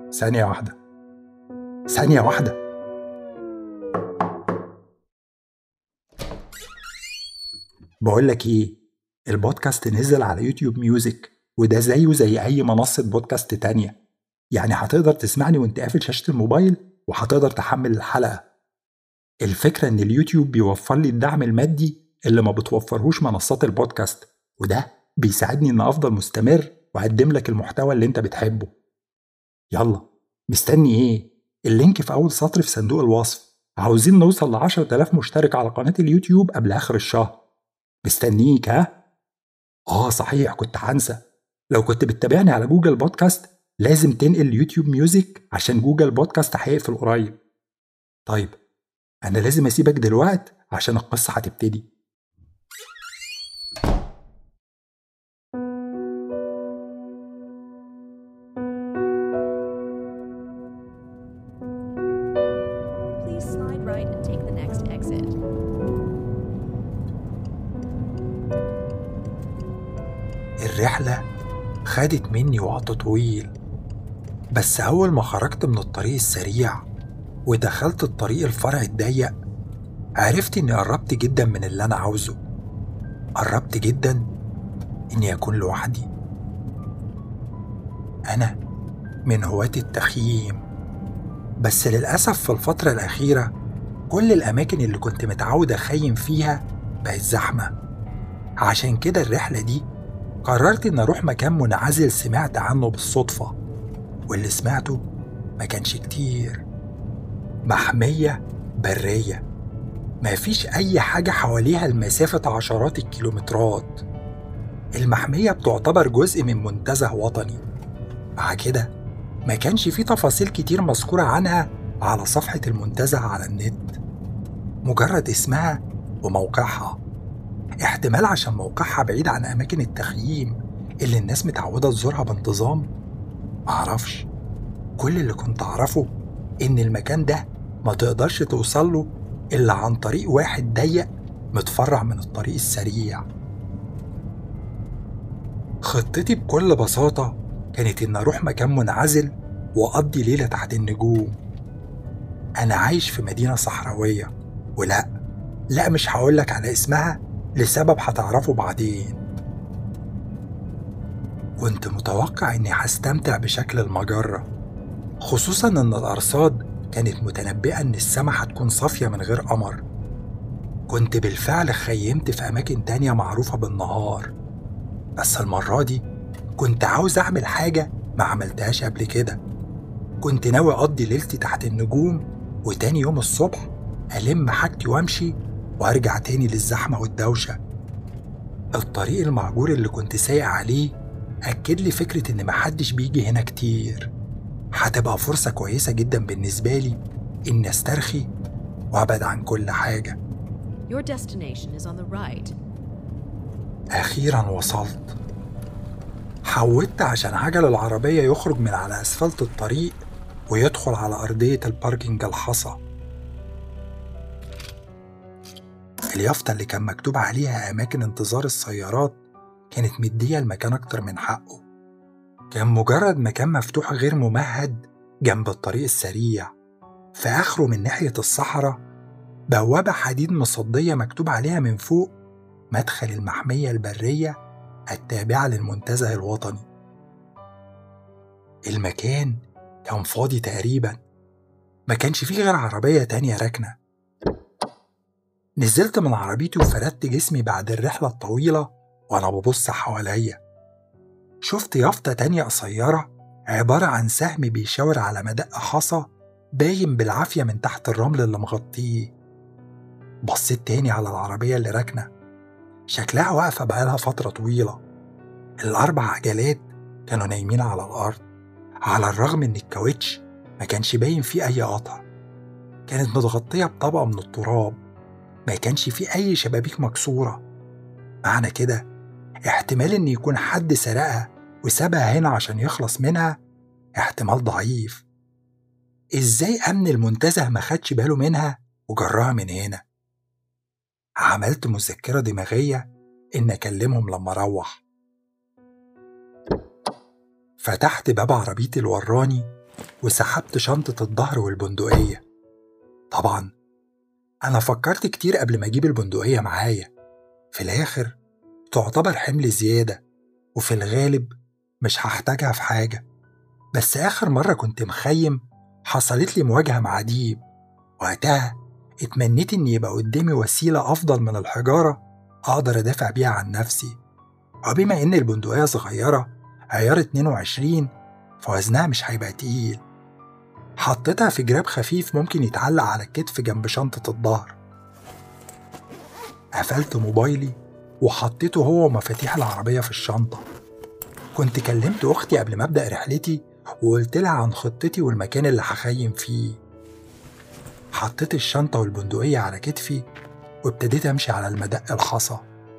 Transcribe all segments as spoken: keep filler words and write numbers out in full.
ثانية واحدة ثانية واحدة بقولك ايه، البودكاست نزل على يوتيوب ميوزك، وده زيه زي اي منصة بودكاست تانية. يعني هتقدر تسمعني وانت قافل شاشة الموبايل، وهتقدر تحمل الحلقة. الفكرة ان اليوتيوب بيوفر لي الدعم المادي اللي ما بتوفرهوش منصات البودكاست، وده بيساعدني ان افضل مستمر واقدم لك المحتوى اللي انت بتحبه. يلا، مستني ايه؟ اللينك في اول سطر في صندوق الوصف. عاوزين نوصل لعشرة آلاف مشترك على قناة اليوتيوب قبل اخر الشهر. مستنيك ها؟ اه صحيح، كنت هنسى. لو كنت بتتابعني على جوجل بودكاست لازم تنقل يوتيوب ميوزك، عشان جوجل بودكاست هيقفل قريب. طيب، انا لازم اسيبك دلوقت عشان القصة هتبتدي. Please slide right and take the next exit. الرحلة خدت مني وقت طويل، بس أول ما خرجت من الطريق السريع ودخلت الطريق الفرعي الضيق، عرفت إني قربت جدا من اللي أنا عاوزه. قربت جدا إني أكون لوحدي. أنا من هواة التخييم، بس للأسف في الفترة الأخيرة كل الأماكن اللي كنت متعود أخيم فيها بقت زحمة. عشان كده الرحلة دي قررت إن أروح مكان منعزل سمعت عنه بالصدفة، واللي سمعته ما كانش كتير. محمية برية ما فيش أي حاجة حواليها لمسافة عشرات الكيلومترات. المحمية بتعتبر جزء من منتزه وطني. مع كده ما كانش فيه تفاصيل كتير مذكورة عنها على صفحة المنتزه على النت، مجرد اسمها وموقعها. احتمال عشان موقعها بعيد عن أماكن التخييم اللي الناس متعودة تزورها بانتظام، معرفش. كل اللي كنت أعرفه إن المكان ده ما تقدرش توصله إلا عن طريق واحد ضيق متفرع من الطريق السريع. خطتي بكل بساطة كانت إن أروح مكان منعزل وأقضي ليلة تحت النجوم. أنا عايش في مدينة صحراوية، ولا لا مش هقولك على اسمها لسبب هتعرفه بعدين. كنت متوقع إني هستمتع بشكل المجرة، خصوصا إن الأرصاد كانت متنبئة إن السما هتكون صافية من غير قمر. كنت بالفعل خيمت في أماكن تانية معروفة بالنهار، بس المرة دي كنت عاوز أعمل حاجة ما عملتهاش قبل كده. كنت ناوي أقضي ليلتي تحت النجوم، وتاني يوم الصبح ألم حاجتي وأمشي وأرجع تاني للزحمة والدوشة. الطريق المهجور اللي كنت سايق عليه أكد لي فكرة إن محدش بيجي هنا كتير. هتبقى فرصة كويسة جدا بالنسبة لي إني أسترخي وأبعد عن كل حاجة. Your destination is on the right. أخيرا وصلت. حودت عشان عجل العربية يخرج من على أسفلت الطريق ويدخل على أرضية الباركينج الحصى. اليافطة اللي كان مكتوب عليها أماكن انتظار السيارات كانت مدية المكان أكتر من حقه. كان مجرد مكان مفتوح غير ممهد جنب الطريق السريع. في آخره من ناحية الصحراء بوابة حديد مصدية مكتوب عليها من فوق مدخل المحمية البرية التابعة للمنتزه الوطني. المكان كان فاضي تقريبا، ما كانش فيه غير عربية تانية راكنة. نزلت من عربيتي وفردت جسمي بعد الرحلة الطويلة وأنا ببص حواليا. شفت يافطة تانية قصيرة عبارة عن سهم بيشاور على مدق حصى باين بالعافية من تحت الرمل اللي مغطيه. بصيت تاني على العربية اللي راكنة، شكلها واقفة بقالها فترة طويلة. الأربع عجلات كانوا نايمين على الأرض، على الرغم إن الكاوتش ما كانش باين فيه أي قطع. كانت متغطية بطبقة من التراب، ما كانش فيه أي شبابيك مكسورة. معنى كده احتمال إن يكون حد سرقها وسابها هنا عشان يخلص منها احتمال ضعيف. إزاي أمن المنتزه ما خدش باله منها وجرها من هنا؟ عملت مذكرة دماغية إن أكلمهم لما أروح. فتحت باب عربيتي الوراني وسحبت شنطة الظهر والبندقية. طبعا أنا فكرت كتير قبل ما أجيب البندقية معايا، في الآخر تعتبر حمل زيادة وفي الغالب مش هحتاجها في حاجة. بس آخر مرة كنت مخيم حصلت لي مواجهة مع ديب، وقتها اتمنيت إن يبقى قدامي وسيلة أفضل من الحجارة أقدر أدافع بيها عن نفسي. وبما إن البندقية صغيرة عيار اتنين وعشرين فوزنها مش هيبقى تقيل، حطيتها في جراب خفيف ممكن يتعلق على الكتف جنب شنطة الظهر. قفلت موبايلي وحطيته هو ومفاتيح العربية في الشنطة. كنت كلمت أختي قبل ما أبدأ رحلتي وقلت لها عن خطتي والمكان اللي هخيم فيه. حطيت الشنطة والبندقية على كتفي وابتديت أمشي على المدق الحصى.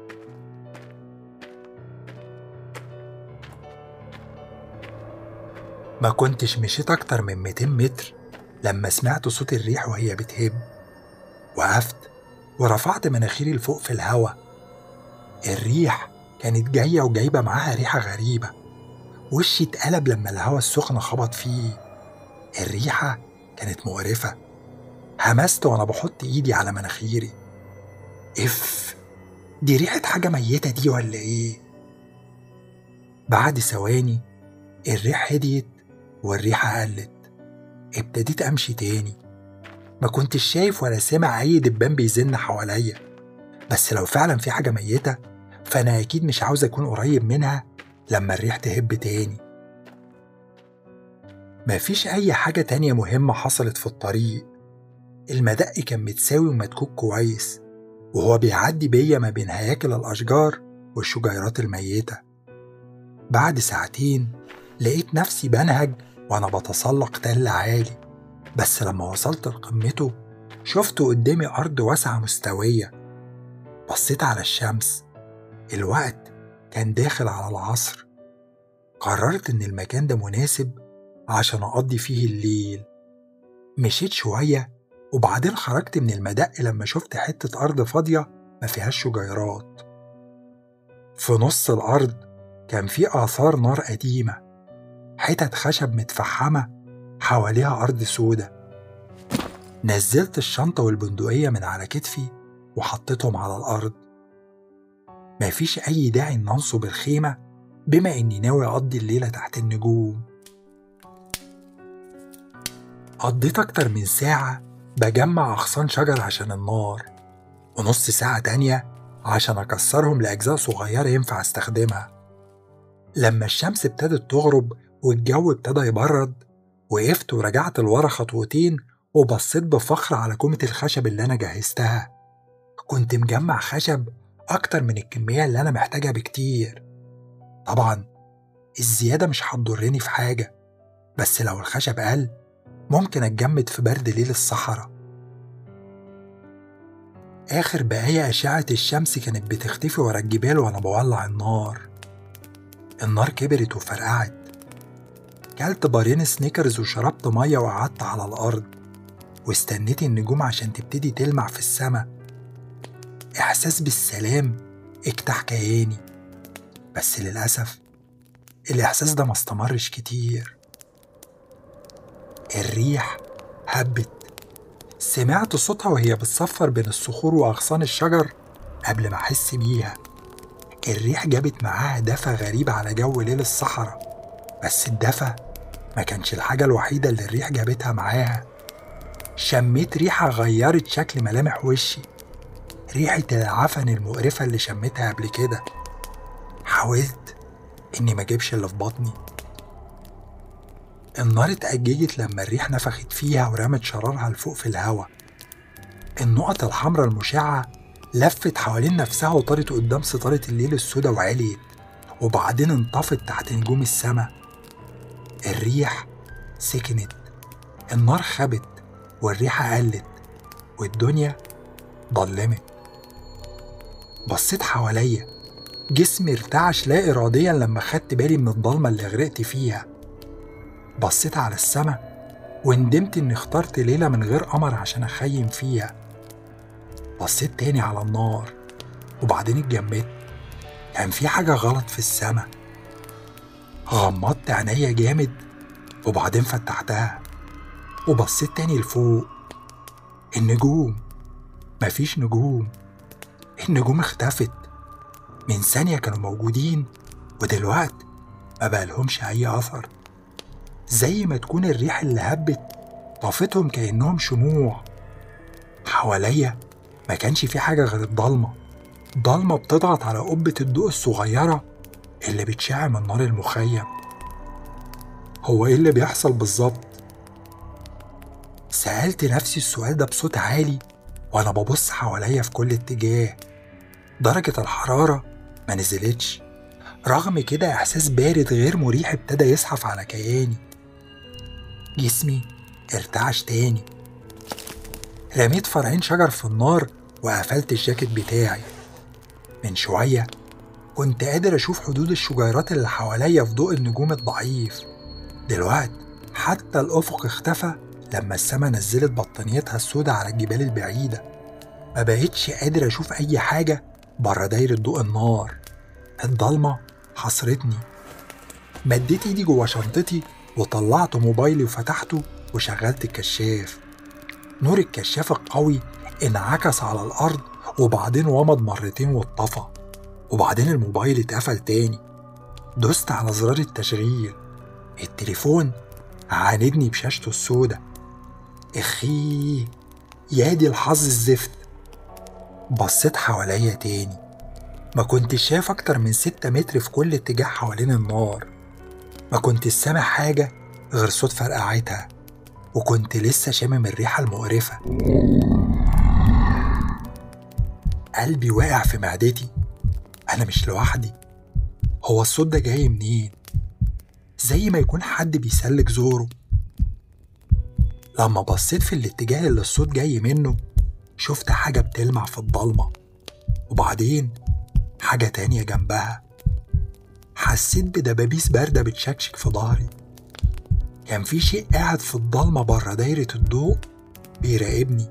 ما كنتش مشيت أكتر من مئتين متر لما سمعت صوت الريح وهي بتهب. وقفت ورفعت مناخيري لفوق في الهوا. الريح كانت جاية وجايبة معاها ريحة غريبة. وشي اتقلب لما الهوا السخن خبط فيه. الريحة كانت مقرفة. همست وأنا بحط إيدي على مناخيري. إف، دي ريحة حاجة ميتة دي ولا إيه؟ بعد ثواني الريح هديت والريحة قلت. ابتديت أمشي تاني. ما كنتش شايف ولا سامع أي دبان بيزن حواليا، بس لو فعلا في حاجة ميتة فأنا أكيد مش عاوز أكون قريب منها لما الريح تهب تاني. مفيش أي حاجة تانية مهمة حصلت في الطريق. المدق كان متساوي ومدكوك كويس، وهو بيعدي بيا ما بين هياكل الأشجار والشجيرات الميتة. بعد ساعتين لقيت نفسي بنهج وأنا بتسلق تل عالي، بس لما وصلت لقمته شفت قدامي أرض واسعة مستوية. بصيت على الشمس، الوقت كان داخل على العصر. قررت إن المكان ده مناسب عشان أقضي فيه الليل. مشيت شوية وبعدين خرجت من المدق لما شفت حتة أرض فاضية ما فيهاش شجيرات. في نص الأرض كان في آثار نار قديمة، حتت خشب متفحمة حواليها أرض سودة. نزلت الشنطة والبندقية من على كتفي وحطيتهم على الأرض. مفيش أي داعي إن أنصب الخيمة بما إني ناوي أقضي الليلة تحت النجوم. قضيت أكتر من ساعة بجمع أغصان شجر عشان النار، ونص ساعة تانية عشان أكسرهم لأجزاء صغيرة ينفع استخدمها. لما الشمس ابتدت تغرب والجو ابتدى يبرد وقفت ورجعت لورا خطوتين وبصيت بفخر على كومة الخشب اللي أنا جهزتها. كنت مجمع خشب أكتر من الكمية اللي أنا محتاجها بكتير. طبعا الزيادة مش هتضرني في حاجة، بس لو الخشب قل ممكن أتجمد في برد ليل الصحراء. آخر بقايا أشعة الشمس كانت بتختفي ورا الجبال وأنا بولع النار. النار كبرت وفرقعت. كلت بارين سنيكرز وشربت مية وقعدت على الأرض واستنيت النجوم عشان تبتدي تلمع في السماء. إحساس بالسلام اجتاح كياني، بس للأسف الإحساس ده ما استمرش كتير. الريح هبت. سمعت صوتها وهي بتصفر بين الصخور وأغصان الشجر قبل ما أحس بيها. الريح جابت معاها دفى غريب على جو ليل الصحراء، بس الدفى ما كانش الحاجة الوحيدة اللي الريح جابتها معاها. شميت ريحة غيرت شكل ملامح وشي، ريحة العفن المقرفة اللي شميتها قبل كده. حاولت إني ما جيبش اللي في بطني. النار اتأججت لما الريح نفخت فيها ورمت شرارها لفوق في الهوا. النقط الحمراء المشعة لفت حوالين نفسها وطارت قدام ستارة الليل السودا وعليت، وبعدين انطفت تحت نجوم السماء. الريح سكنت، النار خبت والريحة قلت والدنيا ضلمت. بصيت حواليا، جسمي ارتعش لا إراديا لما خدت بالي من الضلمة اللي غرقت فيها. بصيت على السماء وندمت إني اخترت ليلة من غير قمر عشان أخيم فيها. بصيت تاني على النار وبعدين اتجمدت. كان في حاجة غلط في السماء. غمضت عينيا جامد وبعدين فتحتها وبصيت تاني لفوق. النجوم، مفيش نجوم. النجوم اختفت. من ثانية كانوا موجودين ودلوقت ما بقالهمش أي أثر، زي ما تكون الريح اللي هبت طافتهم كأنهم شموع. حواليا ما كانش في حاجة غير الضلمة، ضلمة بتضغط على قبة الضوء الصغيرة اللي بتشع من نار المخيم. هو إيه اللي بيحصل بالظبط؟ سألت نفسي السؤال ده بصوت عالي وأنا ببص حواليا في كل اتجاه. درجة الحرارة ما نزلتش، رغم كده إحساس بارد غير مريح ابتدى يزحف على كياني. جسمي ارتعش تاني. رميت فرعين شجر في النار وقفلت الجاكيت بتاعي. من شوية كنت قادر أشوف حدود الشجيرات اللي حواليا في ضوء النجوم الضعيف. دلوقتي حتى الأفق اختفى لما السما نزلت بطانيتها السوداء على الجبال البعيدة. ما بقيتش قادر أشوف أي حاجة برا دايرة ضوء النار. الضلمة حصرتني. مديت ايدي جوا شنطتي وطلعت موبايلي وفتحته وشغلت الكشاف. نور الكشاف القوي انعكس على الأرض وبعدين ومض مرتين واتطفى، وبعدين الموبايل اتقفل تاني. دوست على زرار التشغيل. التليفون عاندني بشاشته السوداء. اخي يا دي الحظ الزفت. بصيت حواليا تاني، ما كنتش شايف أكتر من ستة متر في كل اتجاه حوالين النار. ما كنتش سامع حاجة غير صوت فرقعتها، وكنت لسه شامم الريحة المقرفة. قلبي واقع في معدتي. أنا مش لوحدي. هو الصوت ده جاي منين؟ زي ما يكون حد بيسلك زوره. لما بصيت في الاتجاه اللي الصوت جاي منه شفت حاجة بتلمع في الضلمة، وبعدين حاجة تانية جنبها. حسيت بدبابيس باردة بتشكشك في ظهري. كان في شيء قاعد في الضلمة برا دايرة الضوء بيراقبني.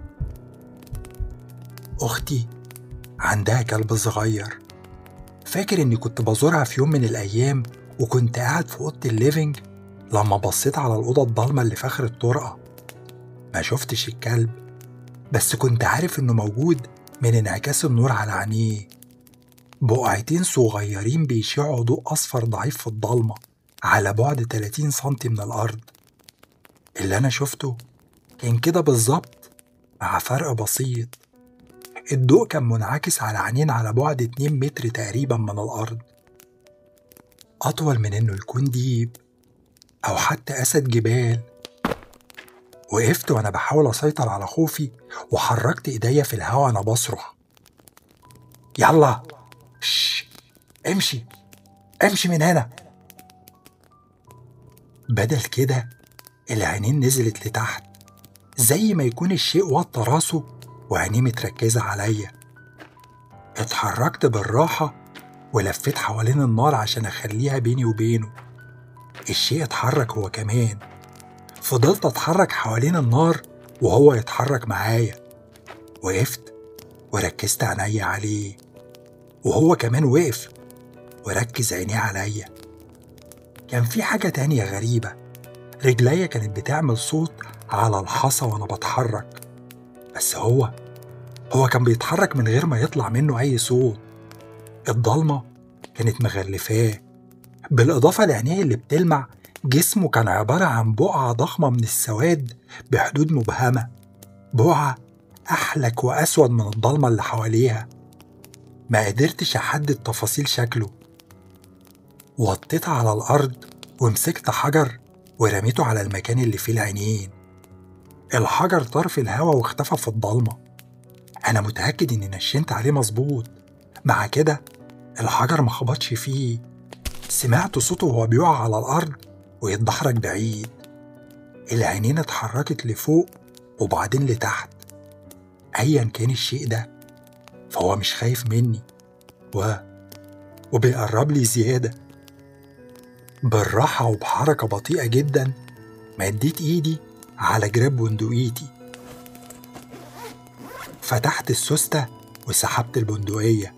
أختي عندها كلب صغير. فاكر إني كنت بزورها في يوم من الأيام وكنت قاعد في أوضة الليفينج لما بصيت على الأوضة الضلمة اللي في آخر الطرقة. ما شفتش الكلب، بس كنت عارف إنه موجود من انعكاس النور على عينيه. بقعتين صغيرين بيشعوا ضوء أصفر ضعيف في الضلمة على بعد ثلاثين سنتي من الأرض. اللي أنا شفته كان كده بالظبط، مع فرق بسيط. الضوء كان منعكس على عينين على بعد اتنين متر تقريبا من الأرض. أطول من إنه يكون ديب أو حتى أسد جبال. وقفت وأنا بحاول أسيطر على خوفي وحركت إيديا في الهوا وأنا بصرخ: يلا شش امشي امشي من هنا. بدل كده العينين نزلت لتحت، زي ما يكون الشيء وطى راسه وعينيه متركزة عليا. اتحركت بالراحة ولفيت حوالين النار عشان أخليها بيني وبينه. الشيء اتحرك هو كمان. فضلت أتحرك حوالين النار وهو يتحرك معايا. وقفت وركزت عينيا عليه، وهو كمان وقف وركز عينيه عليا. كان في حاجة تانية غريبة. رجليا كانت بتعمل صوت على الحصى وأنا بتحرك، بس هو هو كان بيتحرك من غير ما يطلع منه أي صوت. الضلمة كانت مغلفاه. بالإضافة لعينيه اللي بتلمع، جسمه كان عبارة عن بقعة ضخمة من السواد بحدود مبهمة، بقعة أحلك وأسود من الضلمة اللي حواليها. ما قدرتش أحدد تفاصيل شكله. وطيت على الأرض ومسكت حجر ورميته على المكان اللي فيه العينين. الحجر طار في الهوا واختفى في الضلمة. أنا متأكد إني نشنت عليه مظبوط. مع كده الحجر ما خبطش فيه. سمعت صوته وهو بيقع على الأرض ويتدحرج بعيد. العينين اتحركت لفوق وبعدين لتحت. أيا كان الشيء ده فهو مش خايف مني و... وبيقرب لي زيادة. بالراحة وبحركة بطيئة جدا مديت إيدي على جراب بندقيتي. فتحت السوستة وسحبت البندقية.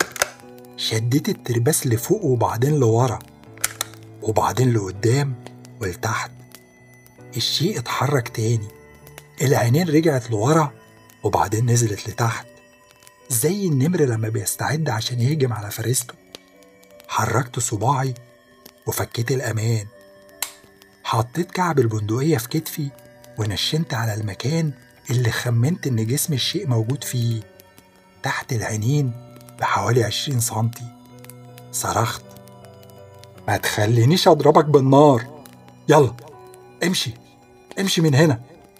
شديت الترباس لفوق وبعدين لورا وبعدين لقدام ولتحت. الشيء اتحرك تاني، العينين رجعت لورا وبعدين نزلت لتحت زي النمر لما بيستعد عشان يهجم على فريسته. حركت صباعي وفكيت الأمان، حطيت كعب البندقية في كتفي ونشنت على المكان اللي خمنت إن جسم الشيء موجود فيه، تحت العينين بحوالي عشرين سنتي. صرخت: ما تخلينيش أضربك بالنار، يلا امشي امشي من هنا.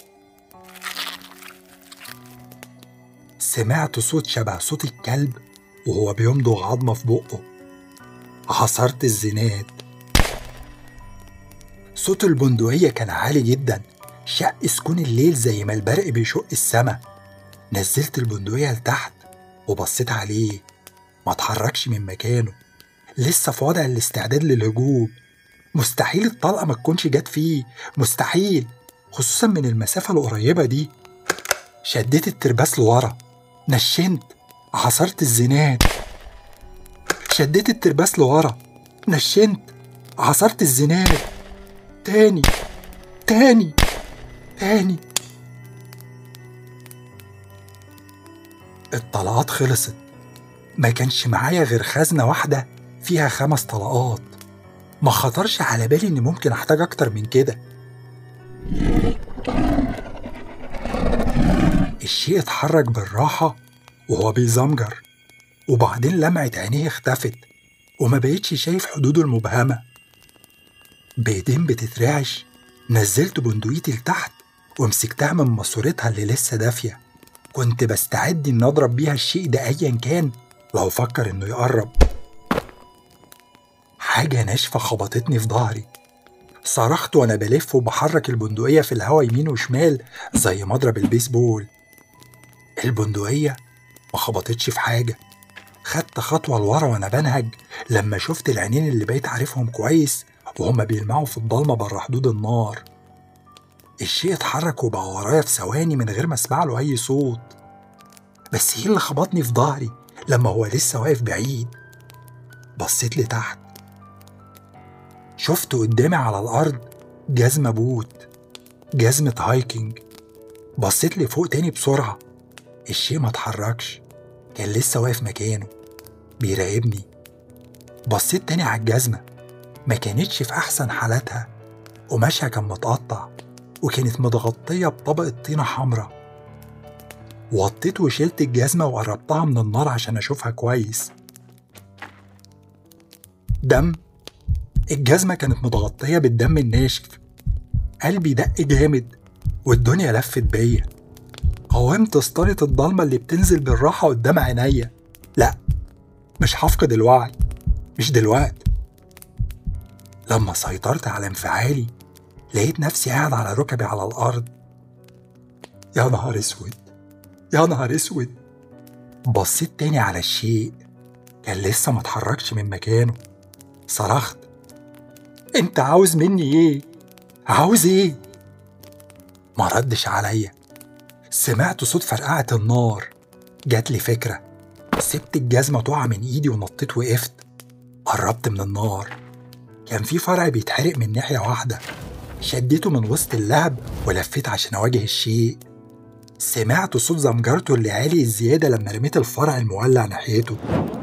سمعت صوت شبه صوت الكلب وهو بيمضغ عظمة في بقه. عصرت الزناد. صوت البندقية كان عالي جدا، شق سكون الليل زي ما البرق بيشق السما. نزلت البندقية لتحت وبصيت عليه، ما اتحركش من مكانه، لسه في وضع الاستعداد للهجوم. مستحيل الطلقة ما تكونش جت فيه، مستحيل، خصوصا من المسافة القريبة دي. شديت الترباس لورا، نشنت، عصرت الزناد. شديت الترباس لورا، نشنت، عصرت الزناد. تاني تاني تاني. الطلقات خلصت، ما كانش معايا غير خزنة واحدة فيها خمس طلقات. ما خطرش على بالي إن ممكن أحتاج أكتر من كده. الشيء اتحرك بالراحة وهو بيزمجر، وبعدين لمعة عينيه اختفت وما بقيتش شايف حدوده المبهمة. بإيدين بتترعش نزلت بندقيتي لتحت ومسكتها من ماسورتها اللي لسه دافية. كنت بستعد إن أضرب بيها الشيء ده أيا كان لو فكر إنه يقرب. حاجة ناشفة خبطتني في ظهري. صرخت وأنا بلف وبحرك البندقية في الهوا يمين وشمال زي مضرب البيسبول. البندقية ما خبطتش في حاجة. خدت خطوة لورا وأنا بنهج لما شفت العينين اللي بقيت عارفهم كويس وهما بيلمعوا في الضلمة بره حدود النار. الشيء اتحرك وبقى ورايا في ثواني من غير ما اسمع له أي صوت. بس ايه اللي خبطني في ظهري لما هو لسه واقف بعيد؟ بصيت لتحت، شفت قدامي على الأرض جزمة بوت، جزمة هايكنج. بصيت لفوق تاني بسرعة، الشيء ما اتحركش، كان لسه واقف مكانه بيراقبني. بصيت تاني على الجزمة، ما كانتش في أحسن حالاتها، قماشها كان متقطع وكانت متغطية بطبقة طينة حمراء. وطيت وشلت الجزمة وقربتها من النار عشان أشوفها كويس. دم، الجزمة كانت متغطية بالدم الناشف. قلبي دق جامد والدنيا لفت بيا. قاومت سطرة الضلمة اللي بتنزل بالراحة قدام عينيا. لأ، مش هفقد الوعي، مش دلوقتي. لما سيطرت على انفعالي لقيت نفسي قاعد على ركبي على الأرض. يا نهار اسود، يا نهار اسود. بصيت تاني على الشيء، كان لسه ما اتحركش من مكانه. صرخت: انت عاوز مني ايه؟ عاوز ايه؟ ما ردش عليا. سمعت صوت فرقعة النار. جات لي فكرة، سبت الجزمة تقع من ايدي ونطيت وقفت. قربت من النار، كان في فرع بيتحرق من ناحية واحدة. شديته من وسط اللهب ولفيت عشان أواجه الشيء. سمعت صوت زمجرته اللي عالي الزيادة لما رميت الفرع المولع ناحيته.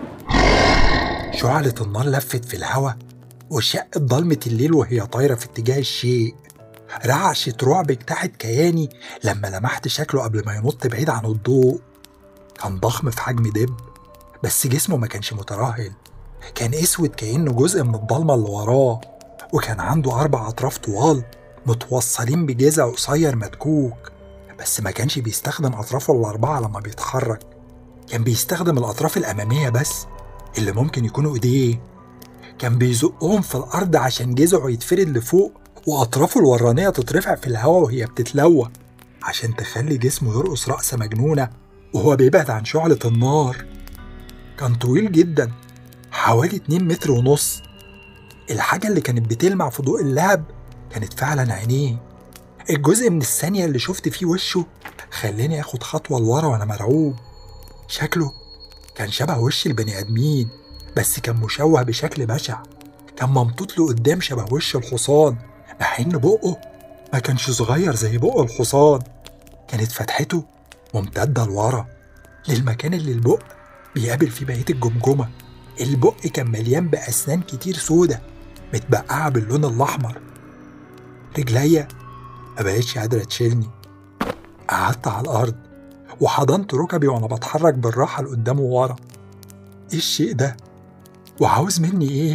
شعلة النار لفت في الهوا وشقت ضلمة الليل وهي طايرة في اتجاه الشيء. رعشة رعب اجتاحت كياني لما لمحت شكله قبل ما ينط بعيد عن الضوء. كان ضخم في حجم دب، بس جسمه ما كانش مترهل، كان اسود كأنه جزء من الضلمة اللي وراه. وكان عنده أربع أطراف طوال متوصلين بجذع قصير مدكوك، بس ما كانش بيستخدم أطرافه الأربعة لما بيتحرك، كان بيستخدم الأطراف الأمامية بس اللي ممكن يكونوا إيديه. كان بيزقهم في الأرض عشان جذعه يتفرد لفوق وأطرافه الورانية تترفع في الهواء وهي بتتلوى عشان تخلي جسمه يرقص رقصة مجنونة وهو بيبعد عن شعلة النار. كان طويل جدا، حوالي اتنين متر ونص. الحاجة اللي كانت بتلمع في ضوء اللهب كانت فعلا عينيه. الجزء من الثانية اللي شفت فيه وشه خلاني اخد خطوة لورا وانا مرعوب. شكله كان شبه وش البني ادمين، بس كان مشوه بشكل بشع. كان ممطوط له قدام شبه وش الحصان، مع إن بقه ما كانش صغير زي بق الحصان، كانت فتحته ممتدة لورا للمكان اللي البق بيقابل فيه بقية الجمجمة. البق كان مليان بأسنان كتير سودة متبقعة باللون الأحمر. رجليا ما بقتش قادرة تشيلني، قعدت على الأرض وحضنت ركبي وأنا بتحرك بالراحة لقدام وورا. إيه الشيء ده؟ وعاوز مني إيه؟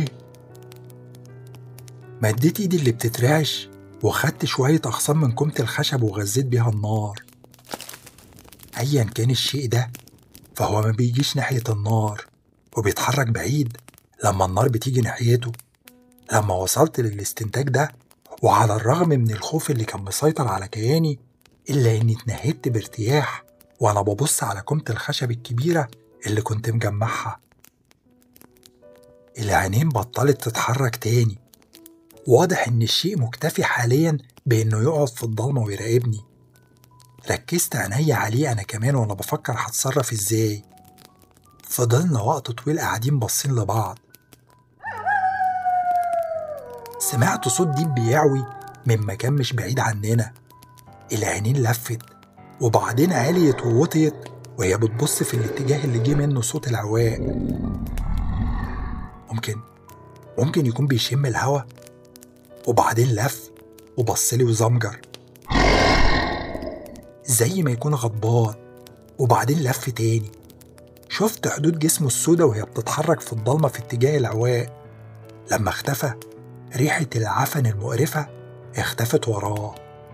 مديت إيدي اللي بتترعش وخدت شوية أغصان من كومة الخشب وغزيت بيها النار. أيا كان الشيء ده فهو ما بيجيش ناحية النار وبيتحرك بعيد لما النار بتيجي ناحيته. لما وصلت للاستنتاج ده، وعلى الرغم من الخوف اللي كان مسيطر على كياني، إلا إني اتنهدت بارتياح وأنا ببص على كومة الخشب الكبيرة اللي كنت مجمعها. العينين بطلت تتحرك تاني، واضح إن الشيء مكتفي حاليا بإنه يقعد في الضلمة ويراقبني. ركزت عيني عليه أنا كمان وأنا بفكر هتصرف إزاي. فضلنا وقت طويل قاعدين باصين لبعض. سمعت صوت ديب بيعوي من مكان مش بعيد عننا. العينين لفت وبعدين عليت ووطيت وهي بتبص في الاتجاه اللي جه منه صوت العواء. ممكن ممكن يكون بيشم الهوا. وبعدين لف وبصلي وزمجر زي ما يكون غضبان، وبعدين لف تاني. شفت حدود جسمه السودة وهي بتتحرك في الضلمة في اتجاه العواء. لما اختفى، ريحة العفن المقرفة اختفت وراه.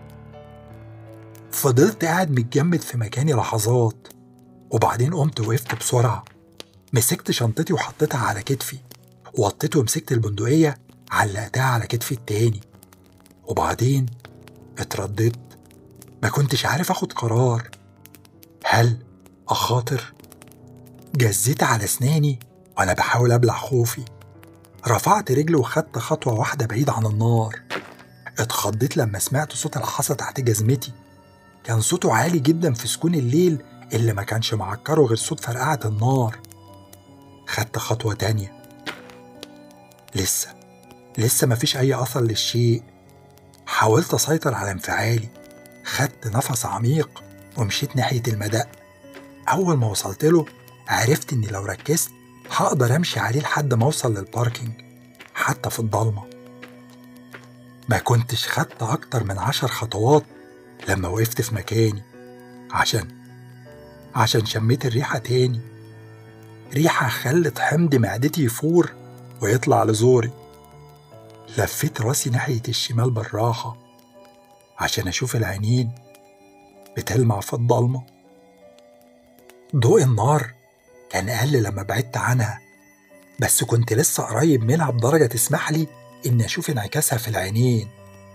فضلت قاعد متجمد في مكاني لحظات، وبعدين قمت وقفت بسرعة. مسكت شنطتي وحطيتها على كتفي، ووطيت ومسكت البندقية علقتها على كتفي التاني. وبعدين اترددت، ما كنتش عارف اخد قرار. هل اخاطر؟ جزيت على اسناني وانا بحاول ابلع خوفي. رفعت رجلي وخدت خطوة واحدة بعيد عن النار. اتخضيت لما سمعت صوت الحصى تحت جزمتي. كان صوته عالي جدا في سكون الليل اللي ما كانش معكره غير صوت فرقعة النار. خدت خطوة تانية. لسه لسه مفيش أي أثر للشيء. حاولت أسيطر على انفعالي. خدت نفس عميق ومشيت ناحية المدق. أول ما وصلت له عرفت إني لو ركزت هقدر أمشي عليه لحد ما أوصل للباركينج حتى في الضلمة. ما كنتش خدت أكتر من عشر خطوات لما وقفت في مكاني عشان عشان شميت الريحة تاني. ريحة خلت حمض معدتي يفور ويطلع لزوري. لفيت راسي ناحية الشمال بالراحة عشان أشوف العينين بتلمع في الضلمة. ضوء النار كان أقل لما بعدت عنها، بس كنت لسه قريب منها بدرجة تسمح لي إني أشوف انعكاسها في العينين.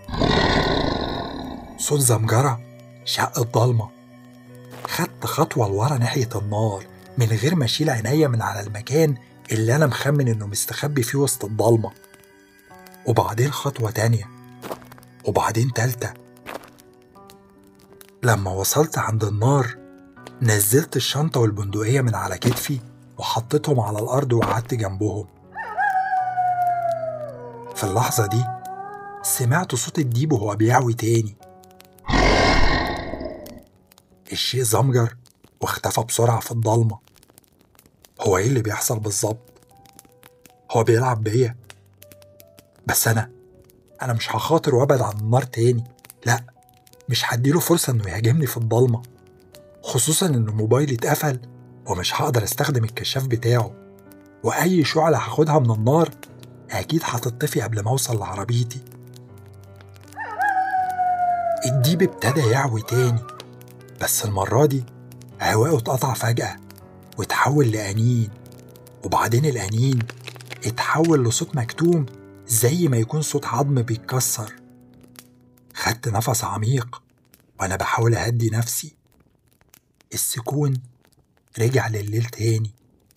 صوت زمجرة شق الضلمة. خدت خطوة لورا ناحية النار من غير ما أشيل عينيا من على المكان اللي أنا مخمن إنه مستخبي فيه وسط الضلمة. وبعدين خطوة تانية، وبعدين تالتة. لما وصلت عند النار نزلت الشنطة والبندقية من على كتفي وحطيتهم على الأرض وقعدت جنبهم. في اللحظة دي سمعت صوت الديب وهو بيعوي تاني. الشيء زمجر واختفى بسرعة في الضلمة. هو ايه اللي بيحصل بالظبط؟ هو بيلعب بيا؟ بس أنا أنا مش هخاطر وأبعد عن النار تاني. لأ، مش هديله فرصة إنه يهاجمني في الضلمة، خصوصا إن موبايلي اتقفل ومش هقدر استخدم الكشاف بتاعه، وأي شعلة هاخدها من النار أكيد هتطفي قبل ما أوصل لعربيتي. الديب ابتدى يعوي تاني، بس المرة دي عواءه اتقطع فجأة واتحول لأنين، وبعدين الأنين اتحول لصوت مكتوم زي ما يكون صوت عظم بيتكسر. خدت نفس عميق وأنا بحاول أهدي نفسي. السكون رجع لليل تاني.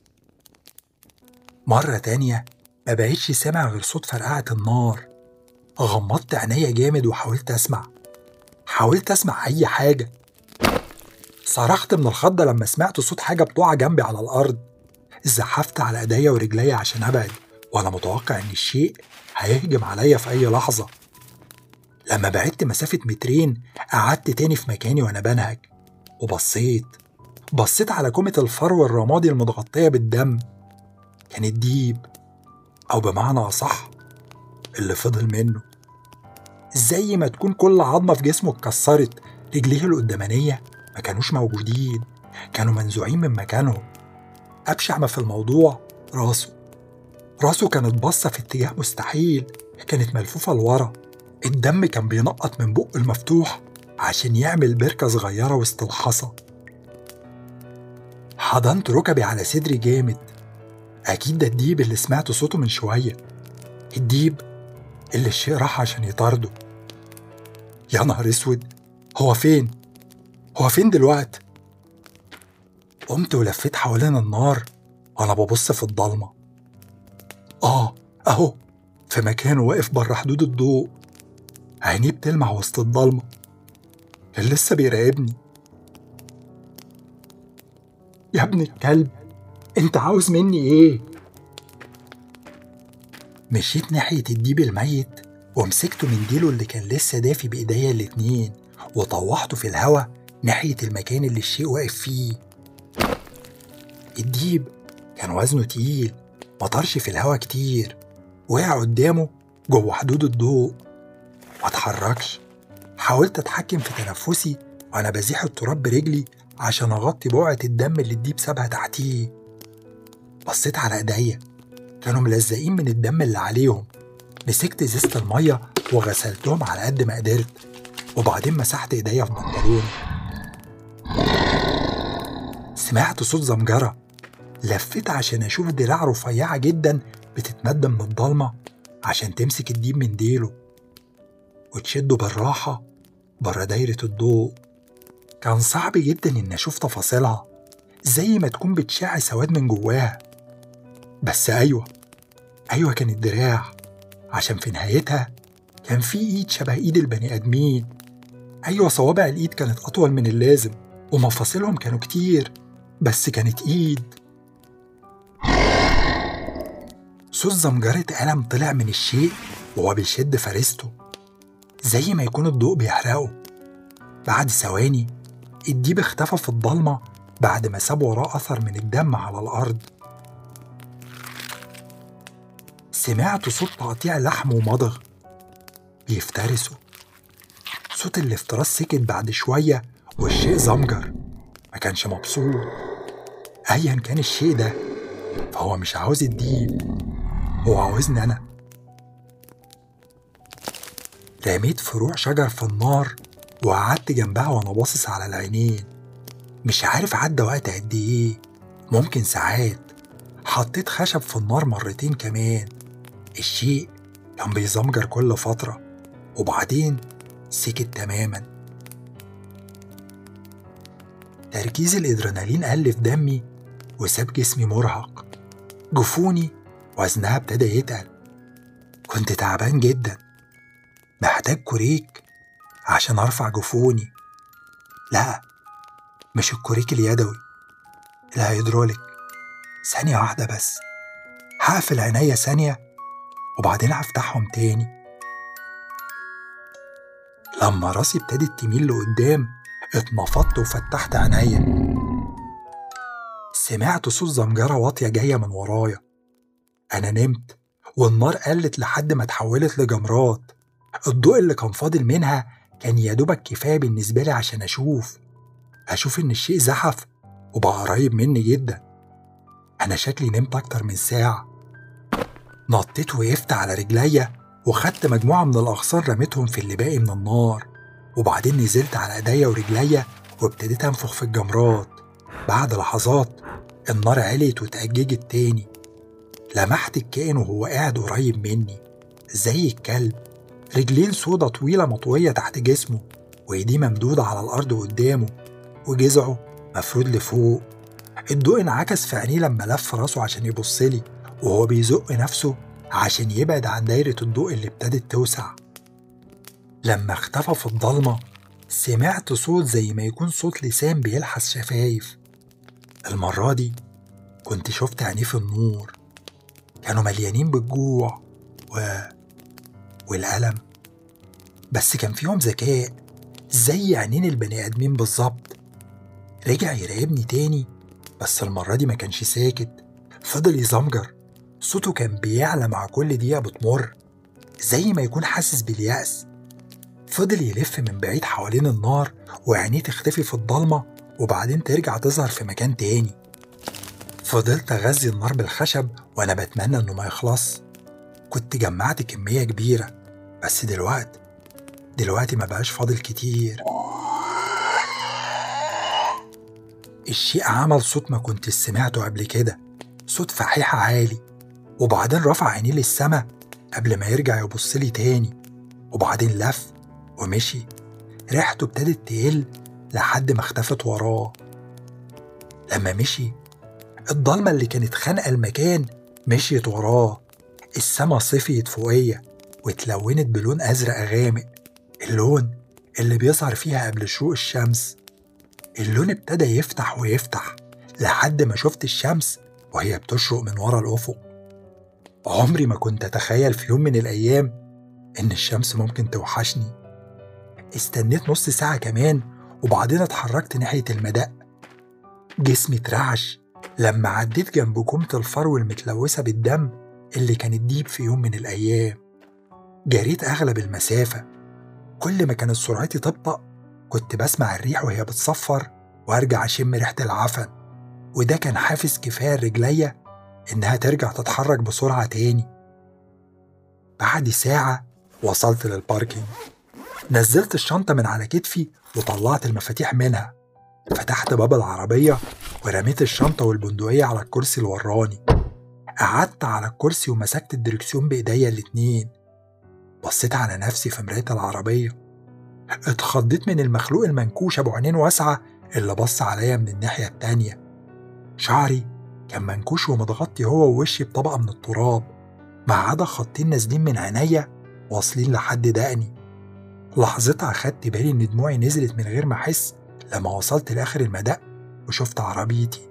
مرة تانية ما بقيتش سامع غير صوت فرقعة النار. غمضت عينيا جامد وحاولت أسمع حاولت أسمع أي حاجة. صرخت من الخضة لما سمعت صوت حاجة بتقع جنبي على الأرض. زحفت على ايديا ورجليا عشان أبعد، وأنا متوقع إن الشيء هيهجم عليا في أي لحظة. لما بعدت مسافة مترين قعدت تاني في مكاني وأنا بنهج وبصيت بصيت على كومة الفرو الرمادي المتغطية بالدم. كان الديب، أو بمعنى أصح اللي فضل منه. زي ما تكون كل عظمة في جسمه اتكسرت، رجليه القدامانية ما كانوش موجودين، كانوا منزوعين من مكانهم. أبشع ما في الموضوع راسه راسه كانت باصة في اتجاه مستحيل، كانت ملفوفة لورا. الدم كان بينقط من بقه المفتوح عشان يعمل بركة صغيرة وسط الحصى. حضنت ركبي على صدري جامد. أكيد ده الديب اللي سمعت صوته من شوية، الديب اللي الشيء راح عشان يطارده. يا نهار اسود، هو فين؟ هو فين دلوقتي؟ قمت ولفيت حوالين النار وأنا ببص في الضلمة. آه أهو في مكانه واقف بره حدود الضوء، عينيه بتلمع وسط الضلمة. كان لسه بيراقبني. يا ابن الكلب، انت عاوز مني ايه؟ مشيت ناحية الديب الميت ومسكته من ديله اللي كان لسه دافي بإيديا الاتنين وطوحته في الهوا ناحية المكان اللي الشيء واقف فيه. الديب كان وزنه تقيل، مطرش في الهوا كتير، وقع قدامه جوه حدود الضوء. ما اتحركش. حاولت اتحكم في تنفسي وانا بزيح التراب برجلي عشان اغطي بقعة الدم اللي الديب سابها تحتيه. بصيت على ايديا، كانوا ملزقين من الدم اللي عليهم. مسكت ازازة المية وغسلتهم على قد ما قدرت، وبعدين مسحت ايديا في بنطلوني. سمعت صوت زمجرة. لفيت عشان اشوف دراع رفيعة جدا بتتمد من الضلمة عشان تمسك الديب من ديله وتشده بالراحة برا دايرة الضوء. كان صعب جدا إن أشوف تفاصيلها، زي ما تكون بتشع سواد من جواها. بس أيوة أيوة كان الدراع، عشان في نهايتها كان في إيد شبه إيد البني آدمين. أيوة صوابع الإيد كانت أطول من اللازم ومفاصلهم كانوا كتير، بس كانت إيد. صوت زمجرة ألم طلع من الشيء وهو بيشد فريسته، زي ما يكون الضوء بيحرقه. بعد ثواني الديب اختفى في الضلمة بعد ما ساب وراه أثر من الدم على الأرض. سمعت صوت تقطيع لحم ومضغ بيفترسوا. صوت الافتراس سكت بعد شوية والشيء زمجر. ما كانش مبسوط. أيا كان الشيء ده فهو مش عاوز الديب، هو عاوزني أنا. رميت فروع شجر في النار وقعدت جنبها وأنا باصص على العينين. مش عارف عدى وقت قد إيه، ممكن ساعات. حطيت خشب في النار مرتين كمان. الشيء كان بيزمجر كل فترة وبعدين سكت تماما. تركيز الإدرينالين قل في دمي وساب جسمي مرهق. جفوني وزنها ابتدى يتقل. كنت تعبان جدا، محتاج كوريك عشان أرفع جفوني. لا، مش الكوريك اليدوي، الهيدروليك. ثانية واحدة بس، هقفل عينيا ثانية وبعدين هفتحهم تاني. لما راسي ابتدت تميل لقدام اتنفضت وفتحت عينيا. سمعت صوت زمجرة واطية جاية من ورايا. أنا نمت والنار قلت لحد ما اتحولت لجمرات. الضوء اللي كان فاضل منها كان يادوبك كفاية بالنسبة لي عشان أشوف أشوف إن الشيء زحف وبقى قريب مني جدا. أنا شكلي نمت أكتر من ساعة. نطيت وقفت على رجليا وخدت مجموعة من الأغصان رميتهم في اللي باقي من النار، وبعدين نزلت على ايديا ورجليا وابتديت أنفخ في الجمرات. بعد لحظات النار عليت وتأججت تاني. لمحت الكائن وهو قاعد قريب مني زي الكلب، رجلين سودا طويلة مطوية تحت جسمه وإيديه ممدودة على الأرض قدامه وجذعه مفرود لفوق. الضوء انعكس في عينيه لما لف راسه عشان يبصلي وهو بيزق نفسه عشان يبعد عن دايرة الضوء اللي ابتدت توسع. لما اختفى في الضلمة سمعت صوت زي ما يكون صوت لسان بيلحس شفايف. المرة دي كنت شفت عينيه في النور، كانوا مليانين بالجوع و... والألم. بس كان فيهم ذكاء زي عينين البني آدمين بالظبط. رجع يراقبني تاني، بس المرة دي ما كانش ساكت، فضل يزمجر. صوته كان بيعلى مع كل دقيقة بتمر، زي ما يكون حاسس باليأس. فضل يلف من بعيد حوالين النار وعينيه تختفي في الضلمة وبعدين ترجع تظهر في مكان تاني. فضلت أغذي النار بالخشب وأنا بتمنى إنه ما يخلص. كنت جمعت كمية كبيرة، بس دلوقتي دلوقتي ما بقاش فاضل كتير. الشيء عمل صوت ما كنت سمعته قبل كده، صوت فحيح عالي، وبعدين رفع عينيه للسما قبل ما يرجع يبصلي تاني، وبعدين لف ومشي. ريحته ابتدت تقل لحد ما اختفت وراه. لما مشي، الضلمة اللي كانت خانقة المكان مشيت وراه. السما صفيت فوقيا واتلونت بلون أزرق غامق، اللون اللي بيظهر فيها قبل شروق الشمس. اللون ابتدى يفتح ويفتح لحد ما شفت الشمس وهي بتشرق من ورا الأفق. عمري ما كنت أتخيل في يوم من الأيام إن الشمس ممكن توحشني. استنيت نص ساعة كمان وبعدين اتحركت ناحية المدق. جسمي اترعش لما عديت جنب كومة الفرو المتلوثة بالدم اللي كانت ديب في يوم من الأيام. جريت أغلب المسافة. كل ما كانت سرعتي تبطأ كنت بسمع الريح وهي بتصفر وارجع أشم ريحة العفن، وده كان حافز كفاية لرجليا إنها ترجع تتحرك بسرعة تاني. بعد ساعة وصلت للباركينج. نزلت الشنطة من على كتفي وطلعت المفاتيح منها. فتحت باب العربية ورميت الشنطة والبندقية على الكرسي اللي وراني. قعدت على الكرسي ومسكت الدركسيون بإيديا الاتنين. بصيت على نفسي في مراية العربية. اتخضيت من المخلوق المنكوش أبو عينين واسعة اللي بص عليا من الناحية التانية. شعري كان منكوش ومتغطي هو ووشي بطبقة من التراب، ما عدا خطين نازلين من عينيا واصلين لحد دقني. لحظتها خدت بالي إن دموعي نزلت من غير ما أحس لما وصلت لآخر المدق وشفت عربيتي.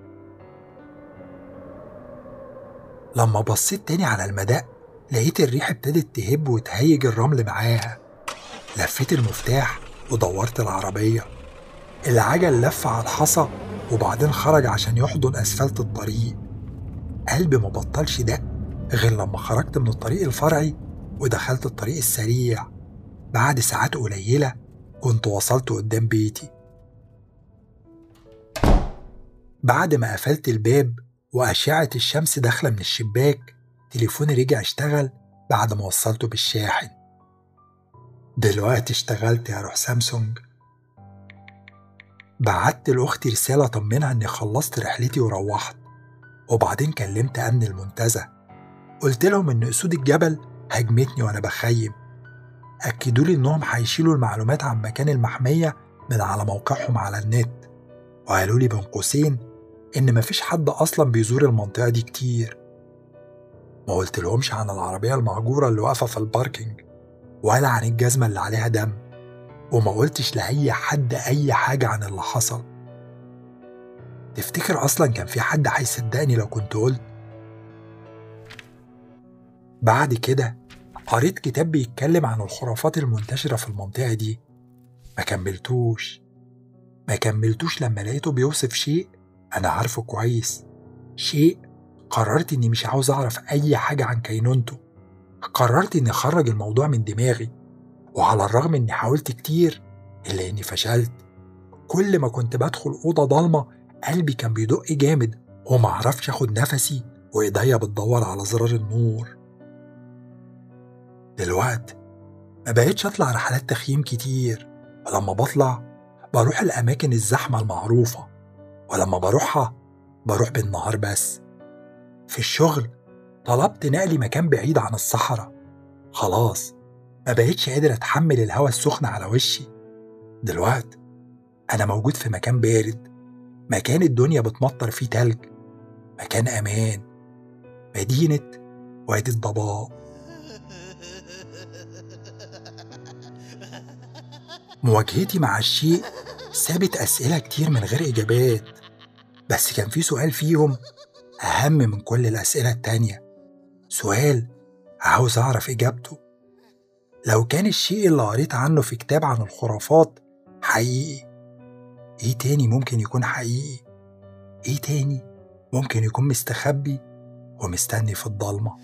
لما بصيت تاني على المدق لقيت الريح ابتدت تهب وتهيج الرمل معاها. لفيت المفتاح ودورت العربية. العجل لف على الحصى وبعدين خرج عشان يحضن أسفلت الطريق. قلبي ما بطلش دق غير لما خرجت من الطريق الفرعي ودخلت الطريق السريع. بعد ساعات قليلة كنت وصلت قدام بيتي. بعد ما قفلت الباب وأشعة الشمس داخلة من الشباك، تليفوني رجع اشتغل بعد ما وصلته بالشاحن. دلوقتي اشتغلت يا روح سامسونج. بعت لأختي رسالة طمنها إني خلصت رحلتي وروحت، وبعدين كلمت أمن المنتزه. قلت لهم إن أسود الجبل هجمتني وأنا بخيم. أكدوا لي إنهم هيشيلوا المعلومات عن مكان المحمية من على موقعهم على النت، وقالوا لي بين قوسين إن مفيش حد أصلا بيزور المنطقة دي كتير. ما قلت لهمش عن العربية المهجورة اللي واقفة في الباركينج، ولا عن الجزمة اللي عليها دم، وما قلتش لأي حد أي حاجة عن اللي حصل. تفتكر أصلا كان في حد هيصدقني لو كنت قلت؟ بعد كده قريت كتاب بيتكلم عن الخرافات المنتشرة في المنطقة دي. ما كملتوش ما كملتوش لما لقيته بيوصف شيء أنا عارفه كويس، شيء قررت إني مش عاوز أعرف أي حاجة عن كينونته. قررت إني أخرج الموضوع من دماغي، وعلى الرغم إني حاولت كتير إلا إني فشلت. كل ما كنت بدخل أوضة ضلمة قلبي كان بيدق جامد وما عرفش أخد نفسي وإيديا بتدور على زرار النور. دلوقتي ما بقيتش أطلع رحلات تخييم كتير، ولما بطلع بروح الأماكن الزحمة المعروفة، ولما بروحها بروح بالنهار بس. في الشغل طلبت نقلي مكان بعيد عن الصحراء. خلاص ما بقيتش قادر أتحمل الهواء السخن على وشي. دلوقتي أنا موجود في مكان بارد، مكان الدنيا بتمطر فيه تلج، مكان أمان، مدينة وادي الضباب. مواجهتي مع الشيء سابت أسئلة كتير من غير إجابات، بس كان في سؤال فيهم أهم من كل الأسئلة التانية، سؤال عاوز أعرف إجابته. لو كان الشيء اللي قريت عنه في كتاب عن الخرافات حقيقي، إيه تاني ممكن يكون حقيقي؟ إيه تاني ممكن يكون مستخبي ومستني في الضلمة؟